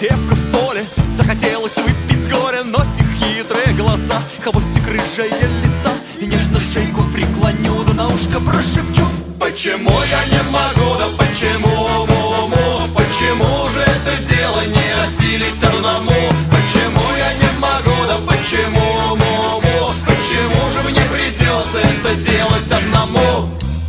девка в поле, захотелось выпить с горя, носик хитрые глаза, хвостик рыжая лиса. И нежно шейку преклоню, да на ушко прошепчу: почему я не могу, да почему, почему же это дело не осилить одному? Почему я не могу, да почему, почему же мне придется это делать одному?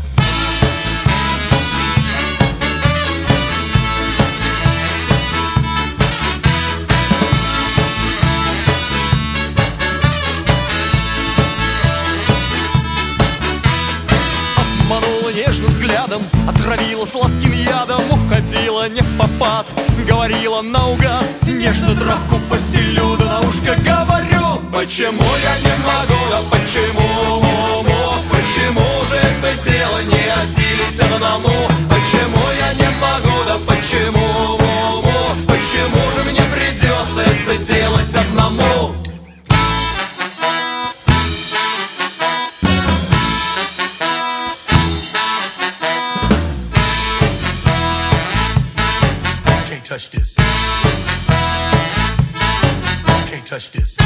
Обманула нежным взглядом, отравила сладким ядом, уходила не в попад, говорила наугад. Нежно травку постелю, да на ушко говорю: почему я не могу, да почему, почему же это дело не осилить одному? Почему я не могу, да почему, почему же мне придется это делать одному? Touch this. Can't touch this.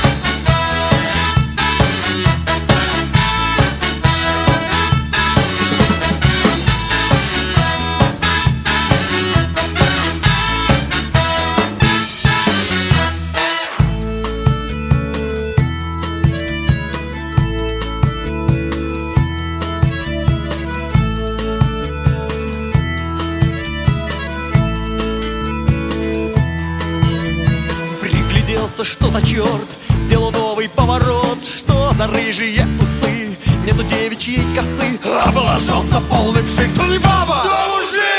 Что за черт? Делу новый поворот. Что за рыжие усы? Нету девичьей косы. Облажался полный пшик. То не баба, то мужик!